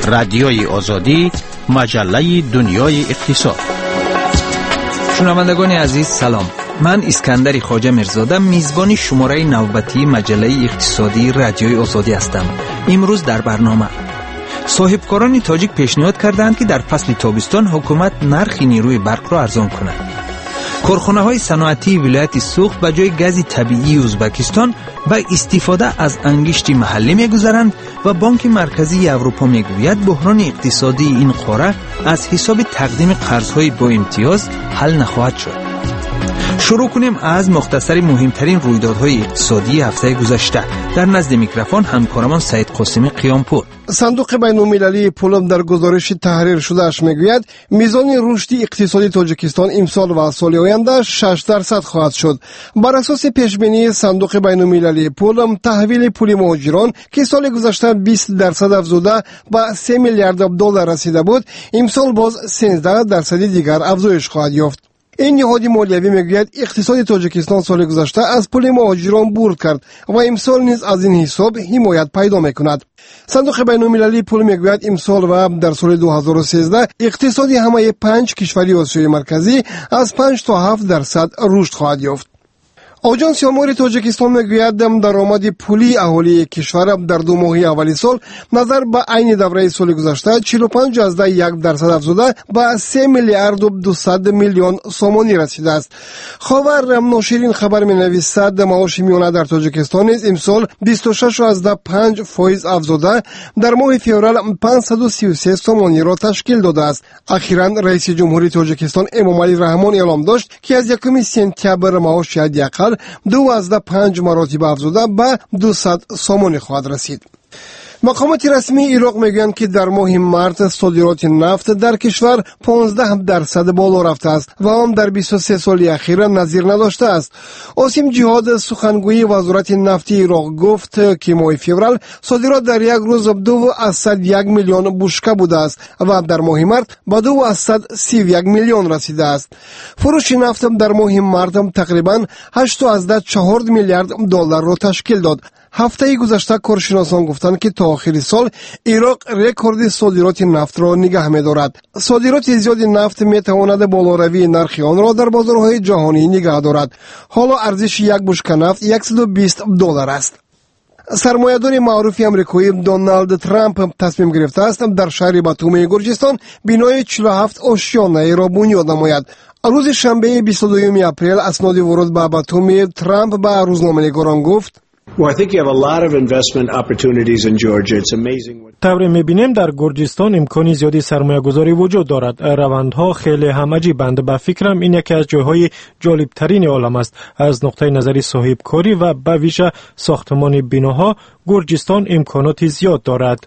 رادیوی آزادی، مجله دنیای اقتصاد. شنوندگان عزیز سلام. من اسکندر خواجه میرزاده میزبان شماره نوبتی مجله اقتصادی رادیوی آزادی هستم. امروز در برنامه صاحبکاران تاجیک پیشنهاد کردند که در فصل تابستان حکومت نرخ نیروی برق را ارزان کند. کارخانه‌های صنعتی ولایت سوخت به جای گاز طبیعی ازبکستان به استفاده از انگشت محلی می‌گذرند و بانک مرکزی اروپا می‌گوید بحران اقتصادی این قاره از حساب تقدیم قرض‌های با امتیاز حل نخواهد شد. شروع کنیم از مختصر مهمترین رویدادهای اقتصادی هفته گذشته. در نزد میکروفون همکارمان سعید قاسمی قیامپور. صندوق بین‌المللی پول در گزارش تحریر شده‌اش میگوید میزان رشد اقتصادی تاجیکستان امسال و سال آینده 6% خواهد شد. بر اساس پیشبینی صندوق بین‌المللی پول، تحویل پول مهاجران که سال گذشته 20% افزوده به 3 میلیارد دلار رسیده بود، امسال باز 13% دیگر افزایش خواهد یافت. این نهاد مالیوی میگوید اقتصاد تاجیکستان سال گذشته از پول مهاجران برد کرد و امسال نیز از این حساب حمایت پیدا میکند. صندوق بین‌المللی پول میگوید امسال و در سال 2013 اقتصادی همه 5 کشوری آسیای مرکزی از 5 تا 7% رشد خواهد یافت. آژانس آمار تاجیکستان میگوید درآمد پولی اهالی کشور در 2 ماه اولی سال نظر به عین دوره سال گذشته 45.1% افزوده به 3 میلیارد و 200 میلیون سومانی رسیده است. خاور ناشرین خبر مینویسد معاش میانه در تاجیکستان نیز امسال 26.5% افزوده در ماه فوریه 533 سومانی را تشکیل داده است. اخیراً رئیس جمهوری تاجیکستان امامعلی رحمان اعلام داشت که از 1 سپتامبر معاش حداقل 2.5 مراتب افزوده به 200 سومانی خواهد رسید. مقامات رسمی عراق میگویند که در ماه مارس صادرات نفت در کشور 15% بالا رفته است و آن در 23 سال اخیر نظیر نداشته است. عاصم جهاد سخنگوی وزارت نفت عراق گفت که ماه فوریه صادرات در یک روز 2.1 میلیون بشکه بوده است و در ماه مارس به 2.31 میلیون رسیده است. فروش نفت در ماه مارس تقریبا 8.4 میلیارد دلار را تشکیل داد. هفته گذشته کارشناسان گفتند که تا آخر سال عراق رکورد صادرات نفت را نگه می‌دارد. صادرات زیاد نفت می‌تواند بالاروی نرخ آن را در بازارهای جهانی نگه دارد. حالا ارزش یک بشکه نفت 120 دلار است. سرمایه‌دار معروف آمریکایی دونالد ترامپ تصمیم گرفته است در شهر باتومی گرجستان بنای 47 آشیانه را بنیاد نماید. روز شنبه 22 اپریل اسناد ورود به باتومی ترامپ به روزنامه‌نگاران گفت: طوری می‌بینیم در گرجستان امکانی زیادی سرمایه گذاری وجود دارد. روندها خیلی همه‌جیبند. به فکرم این یکی از جاهای جالب ترین عالم است. از نقطه نظری صاحب کاری و به ویژه ساختمان بناها گرجستان امکانات زیاد دارد.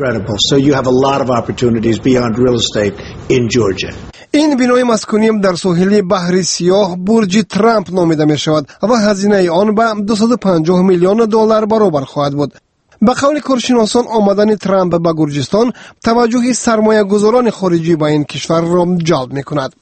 این بنای مسکونی در ساحل بحر سیاه برج ترامپ نامیده می شود و هزینه آن به 250 میلیون دلار برابر خواهد بود. به قول کارشناسان آمدن ترامپ به گرجستان توجه سرمایه گذاران خارجی به این کشور را جلب می کند.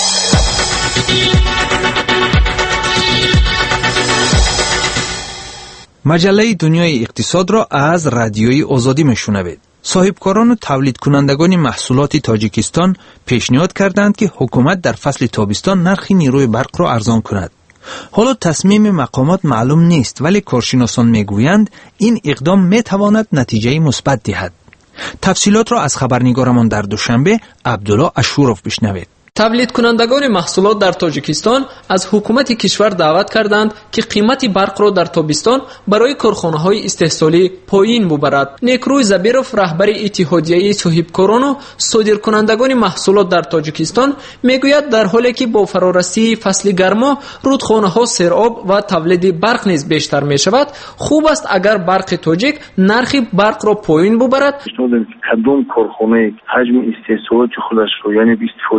مجله دنیای اقتصاد را از رادیوی آزادی میشنوید. صاحبکاران و تولید کنندگان محصولات تاجیکستان پیشنهاد کردند که حکومت در فصل تابستان نرخ نیروی برق را ارزان کند. حالا تصمیم مقامات معلوم نیست، ولی کارشناسان میگویند این اقدام میتواند نتیجه مثبت دهد. تفصیلات را از خبرنگارمان در دوشنبه عبدالله اشوروف بشنوید. تولید کنندگان محصولات در تاجیکستان از حکومت کشور دعوت کردند که قیمت برق را در تابستان برای کارخانه‌های استحصالی پایین ببرد. نیکروی زبیروف رهبر اتحادیه صاحبکاران و صادرکنندگان محصولات در تاجیکستان میگوید در حالی که با فرارسی فصل گرما رودخانه‌ها سیراب و تولید برق نیز بیشتر می‌شود، خوب است اگر برق تاجیک نرخ برق را پایین ببرد. کدام کارخانه حجم استحصالات خودش رو یعنی به استفاده قوه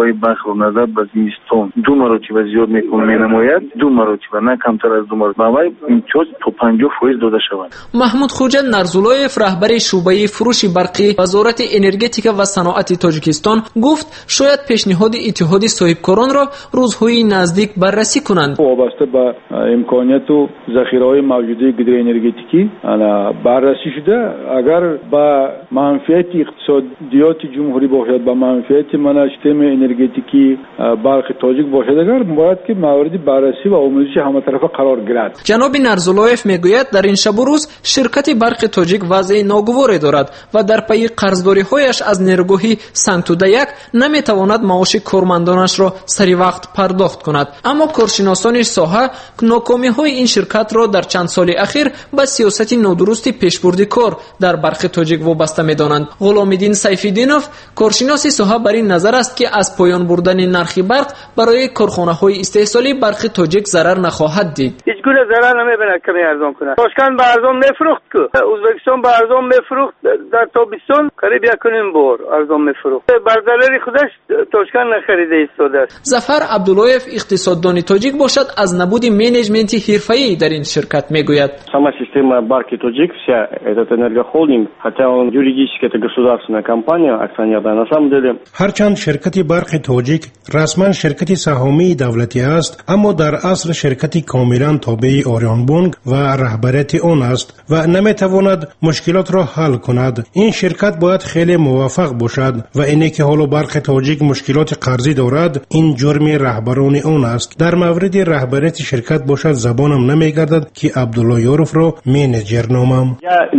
ذخیره‌های برق رو نظر به زمستان 2 مرتبه زیاد می‌نماید 2 مرتبه نه کمتر از 2 مرتبه امتیاز تا 50% داده شود. محمود خوجا نرزولویف رهبر شعبه فروش برقی وزارت انرژتیک و صنعت تاجیکستان گفت شاید پیشنهاد اتحاد صاحبکاران را روزهای نزدیک بررسی کنند. وابسته به امکانیت و ذخیره‌های موجوده گدر انرژتیکی بررسی شده. اگر با منفعت اقتصادیات جمهوری باشد با منفعت سیستم انرژتیکی برق تاجیک باشد اگر باید که موارد بررسی و آموزش همه طرفه قرار گیرد. جناب نرزولویف میگوید در این شب و روز شرکت برق تاجیک وضع ناگواری دارد و در پی قرضداری‌هایش از نیروگاه سنگتوده 1 نمیتواند معاش کارمندانش را سری وقت پرداخت کند. اما کارشناسان ساحه ناکامی‌های این شرکت را در چند سال اخیر به سیاست نادرست پیشبرد کار در برق تاجیک وابسته می‌دانند. غلام‌الدین سیف‌الدینوف کارشناس ساحه بر این نظر است که از پایان بردن نرخ برق برای کارخانه‌های استحصالی برق تاجیک ضرر نخواهد دید. هیچ گونه ضرر نمی‌بیند کمی ارزان کنه. تاشکند به ارزان میفروخت که ازبکستان به ارزان میفروخت در تابستان قریب 1.5 بار ارزان میفروخت. بر ضرر خودش تاشکند نخریده ایستاده است. ظفر عبداللهیف اقتصاددان تاجیک باشد از نبود менеджмент حرفه‌ای در این شرکت میگوید. Сама система Барки Тоджик, вся этот энергохолдинг, хотя он юридически это государственная компания, акционерная, на самом деле هرچند شرکت برق تاجیک رسما شرکت سهامی دولتی است اما در اصل شرکتی کاملا تابع آریان بانک و رهبریت آن است و نمیتواند مشکلات را حل کند. این شرکت باید خیلی موفق باشد و اینه که حالا برق تاجیک مشکلات قرضی دارد این جرم رهبران آن است. در مورد رهبریت شرکت باشد زبانم نمیگردد که عبدالله یوروف را منیجر نامم.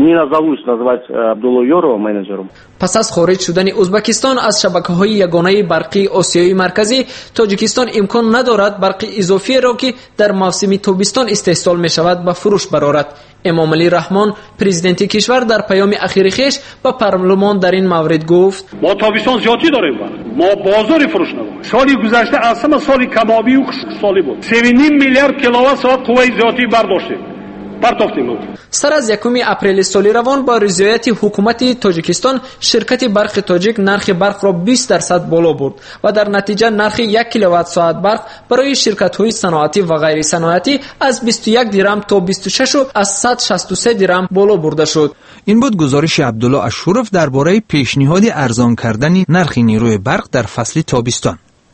پس از خارج شدن ازبکستان از شبکه‌های یگانه برقی آسیای مرکزی، تاجیکستان امکان ندارد برق اضافی را که در موسم تابستان استحصال می شود به فروش برآورد. امام علی رحمان پرزیدنت کشور در پیام اخیر خویش به پارلمان در این مورد گفت: ما تابستان زیادی داریم، ما بازار فروش نداریم. سالی گذشته اصلا سالی کبابی و خشکسالی بود. 3.5 میلیارد کیلووات ساعت قوه زیادی برداشتیم. سر از 1 اپریل سال روان با رضایت حکومت تاجیکستان شرکت برق تاجیک نرخ برق را 20% بالا برد و در نتیجه نرخ 1 کیلووات ساعت برق برای شرکت‌های صنعتی و غیر صنعتی از 21 درهم تا 26 و از 163 درهم بالا برده شد. این بود گزارش عبدالله اشورف درباره پیشنهاد ارزان کردن نرخ نیروی برق در فصل تابستان.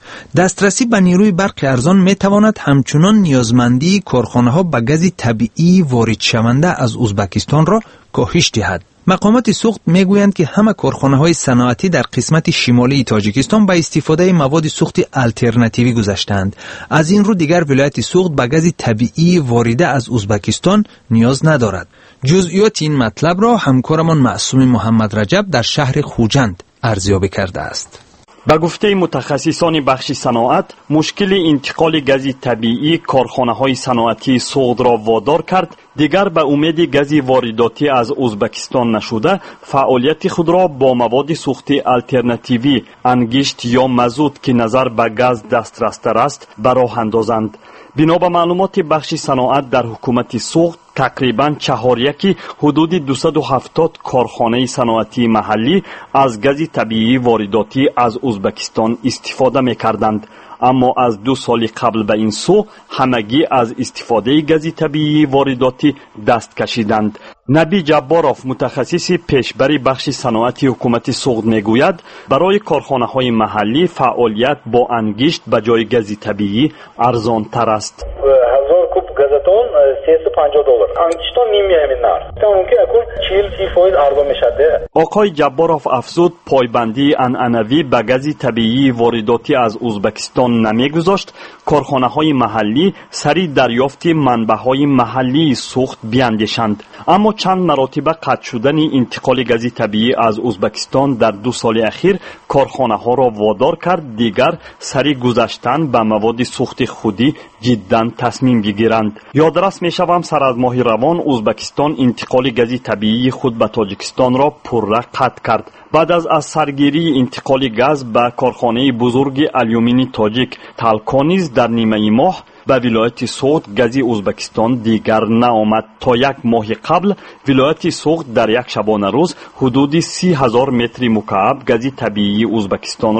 دسترسی به نیروی برق ارزان می تواند همچنان نیازمندی کارخانه‌ها به گاز طبیعی وارد شونده از ازبکستان را کاهش دهد. مقامات سوخت میگویند که همه کارخانه‌های صنعتی در قسمت شمالی تاجیکستان به استفاده مواد سوخت آلترناتیوی گذاشتند. از این رو دیگر ولایت سوخت به گاز طبیعی وارده از ازبکستان نیاز ندارد. جزئیات این مطلب را همکارمان معصوم محمد رجب در شهر خوجند ارزیابی کرده است. به گفته متخصصان بخش صنعت، مشکل انتقال گاز طبیعی کارخانه‌های صنعتی سوخت را وادار کرد دیگر به امید گاز وارداتی از ازبکستان نشده فعالیت خود را با مواد سوخت آلترناتیوی انگشت یا مازوت که نظر به گاز دسترستر است به راه اندازند. بنا به معلومات بخش صنعت در حکومت سوخت تقریباً 4/1 حدود 270 کارخانه صنعتی محلی از گاز طبیعی وارداتی از ازبکستان استفاده می‌کردند. اما از 2 سال قبل به این سو همگی از استفاده گاز طبیعی وارداتی دست کشیدند. نبی جباروف متخصص پیشبری بخش صنعتی حکومت سوخت میگوید برای کارخانه‌های محلی فعالیت با انگشت به جای گاز طبیعی ارزان تر است. 1000 کوب گازتون $350. انگشتون نمی‌آمد. تا اون که اکن 40% ارزان میشده. آقای جباروف افزود پایبندی عنعنوی به گاز طبیعی وارداتی از ازبکستان نمیگذاشت. کارخانه‌های محلی سریع دریافت منبع‌های محلی سوخت بیاندیشند. اما چند مراتب قطع شدن انتقال گاز طبیعی از ازبکستان در 2 سال اخیر کارخانه‌ها را وادار کرد دیگر سریع گذشتن به مواد سوخت خودی جداً تصمیم بگیرند. یادرس می‌شوم سر از ماه روان ازبکستان انتقال گاز طبیعی خود به تاجیکستان را پرره قطع کرد. بعد از سرگیری انتقال گاز به کارخانه بزرگ آلیومینی تاجیک تالکانیز در نیمه ماه به ولایت سوخت گاز ازبکستان دیگر نآمد. تا 1 ماه قبل ولایت سوخت در یک شبانه روز حدود 30,000 متر مکعب گاز طبیعی ازبکستان را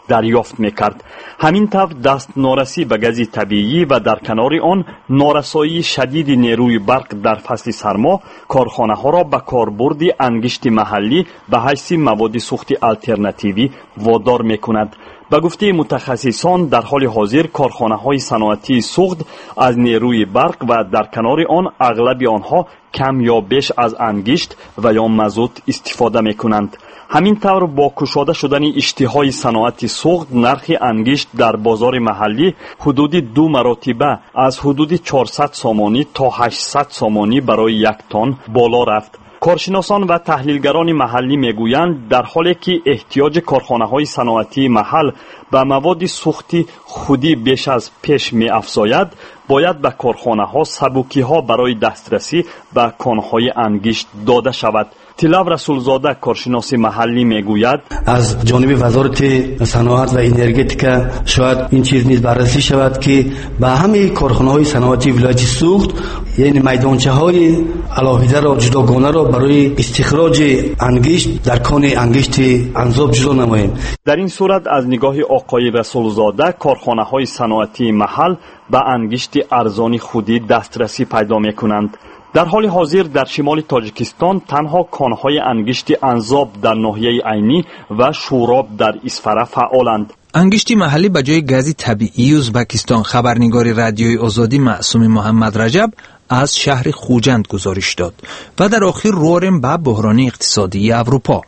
دریافت میکرد. همین طور دست نارسی به گاز طبیعی و در کنار آن نارسایی شدید نیروی برق در فصل سرما کارخانه ها را به کاربرد انگشت محلی به حیث مواد سوخت آلترناتیوی وادار میکند. به گفته متخصصان در حال حاضر کارخانه های صنعتی سوخت از نیروی برق و در کنار آن اغلب آنها کم یا بیش از انگشت و یا مازوت استفاده میکنند. همین طور با کشاده شدن اشتهای صنعت سوخت نرخ انگشت در بازار محلی حدود 2 مرتبه از حدود 400 سامانی تا 800 سامانی برای یک تن بالا رفت. کارشناسان و تحلیلگران محلی میگویند در حالی که احتیاج کارخانه‌های صنعتی محل به مواد سوختی خودی بیش از پیش می‌افزاید، باید به کارخانه‌ها سبوکی‌ها برای دسترسی به کان‌های انگشت داده شود. تلاو رسولزاده کارشناس محلی میگوید از جانب وزارت صنعت و انرژتیکا شاید این چیز نیز بررسی شود که به همه کارخانه‌های صنعتی ولایت سوخت یعنی میدانچه‌های علاوه را جداگانه را برای استخراج انگشت در کان انگشت انذاب جدا نماییم. در این صورت از نگاه آقای رسولزاده کارخانه‌های صنعتی محل به انگشت ارزان خودی دسترسی پیدا می‌کنند. در حال حاضر در شمال تاجیکستان تنها کانهای انگشت انذاب در ناحیه عینی و شوراب در اسفره فعالند. انگشت محلی به جای گاز طبیعی ازبکستان. خبرنگار رادیوی آزادی معصوم محمد رجب از شهر خوجند گزارش داد. و در آخر رواریم به بحران اقتصادی اروپا.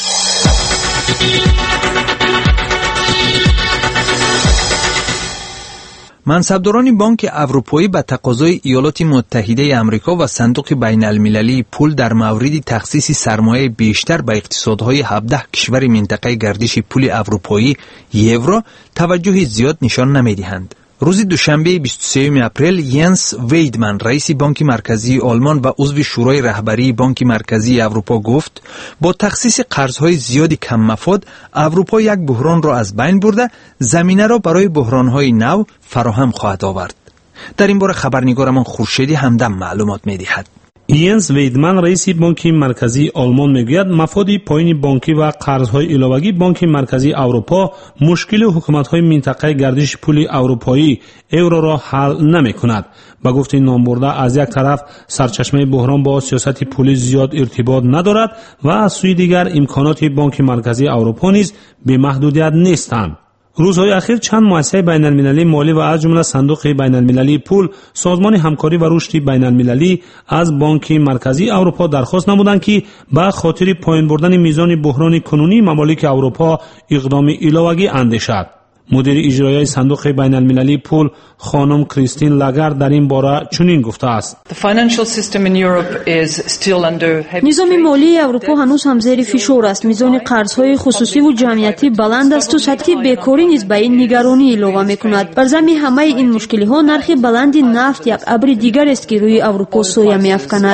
منصبداران بانک اروپایی به تقاضای ایالات متحده آمریکا و صندوق بین المللی پول در مورد تخصیص سرمایه بیشتر به اقتصادهای 17 کشور منطقه گردش پول اروپایی یورو توجه زیاد نشان نمی‌دهند. روز دوشنبه 23 اپریل ینس ویدمن رئیس بانک مرکزی آلمان و عضو شورای رهبری بانک مرکزی اروپا گفت با تخصیص قرضهای زیادی کم مفاد اروپا یک بحران را از بین برده زمینه را برای بحرانهای نو فراهم خواهد آورد. در این باره خبرنگارمان خورشیدی همدم معلومات می‌دهد. ینس ویدمن رئیس بانک مرکزی آلمان میگوید مفاد پایین بانکی و قرضهای علاوه‌ای بانک مرکزی اروپا مشکل حکومت‌های منطقه گردش پول اروپایی یورو را حل نمی‌کند. با گفته نامبرده از یک طرف سرچشمه بحران با سیاست پولی زیاد ارتباط ندارد و از سوی دیگر امکانات بانک مرکزی اروپا نیز به محدودیت نیستند. روزهای اخیر چند مؤسسه بین المللی مالی و از جمله صندوق بین المللی پول، سازمان همکاری و رشد بین المللی از بانک مرکزی اروپا درخواست نمودند که به خاطر پایین بردن میزان بحران کنونی ممالک اروپا اقدام علاوه‌ای اندیشد. مدیر اجرایی صندوق بین المللی پول خانم کریستین لاگارد در این باره چنین گفته است: نظام مالی اروپا هنوز هم زیر فشار است. میزان قرض‌های خصوصی و جمعیتی بلند است و سطح بیکاری نیز به این نگرانی اضافه می‌کند. بر ضمن همه این مشکل‌ها نرخ بلند نفت یک ابر دیگر است که روی اروپا سایه می‌افکند.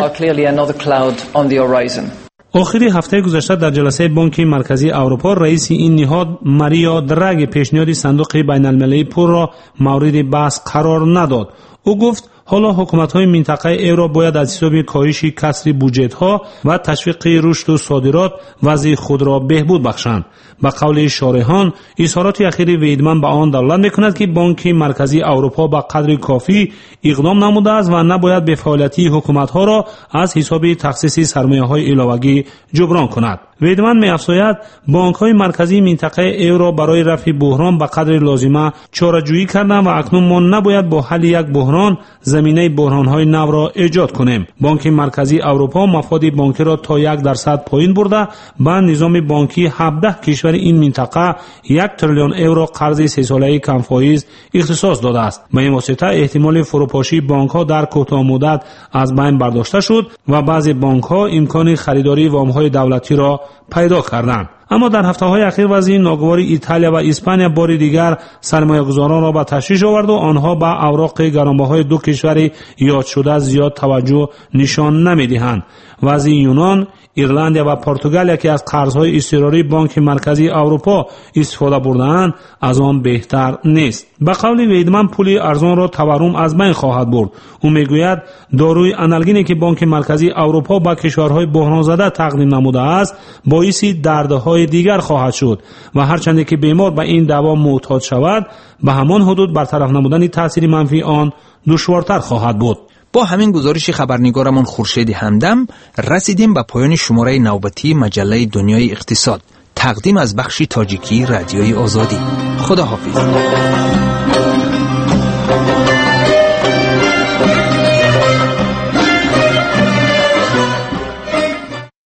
آخری هفته گذشته در جلسه بانک مرکزی اروپا رئیس این نهاد ماریا دراگی پیشنهاد صندوق بین المللی پول را مورد بحث قرار نداد. او گفت حالا حکومت‌های منطقه یورو باید از حساب کاهش کسری بودجه‌ها و تشویق رشد و صادرات وضع خود را بهبود بخشند. به قول شارحان اظهارات اخیر ویدمن به آن دلالت می‌کند که بانک مرکزی اروپا به قدر کافی اقدام نموده است و نباید به فعالیت حکومت‌ها را از حساب تخصیص سرمایه‌های علاوه‌ای جبران کند. ویدمن می‌افزاید بانک‌های مرکزی منطقه یورو برای رفع بحران به قدر لازمه چاره‌جویی کردند و اکنون ما نباید با حل یک بحران زمینه بحران‌های نو را ایجاد کنیم. بانک مرکزی اروپا مفاد بانکی را تا 1% پایین برده به نظام بانکی 17 کشور این منطقه 1 تریلیون یورو قرض 3 ساله کم فایز اختصاص داده است. به این واسطه احتمال فروپاشی بانک‌ها در کوتاه مدت از بین برداشته شد و بعضی بانک‌ها امکان خریداری وام‌های دولتی را پیدا کردند. اما در هفته‌های اخیر وضع ناگوار ایتالیا و اسپانیا بار دیگر سرمایه‌گذاران را به تشویش آورد و آنها به اوراق گرانبهای دو کشور یاد شده زیاد توجه نشان نمی‌دهند. وضع یونان، ایرلند و پرتغال که از قرض‌های اضطراری بانک مرکزی اروپا استفاده برده‌اند از آن بهتر نیست. به قول ویدمن پول ارزان را تورم از بین خواهد برد. او میگوید داروی آنالگینی که بانک مرکزی اروپا به کشورهای بحران زده تقدیم نموده است باعث دردهای دواهای دیگر خواهد شد و هرچند که بیمار به این دوا معتاد شود به همان حدود برطرف نمودن تاثیر منفی آن دشوارتر خواهد بود. با همین گزارش خبرنگارمون خورشید همدم رسیدیم به پایان شماره نوبتی مجله دنیای اقتصاد تقدیم از بخش تاجیکی رادیوی آزادی. خدا حافظ.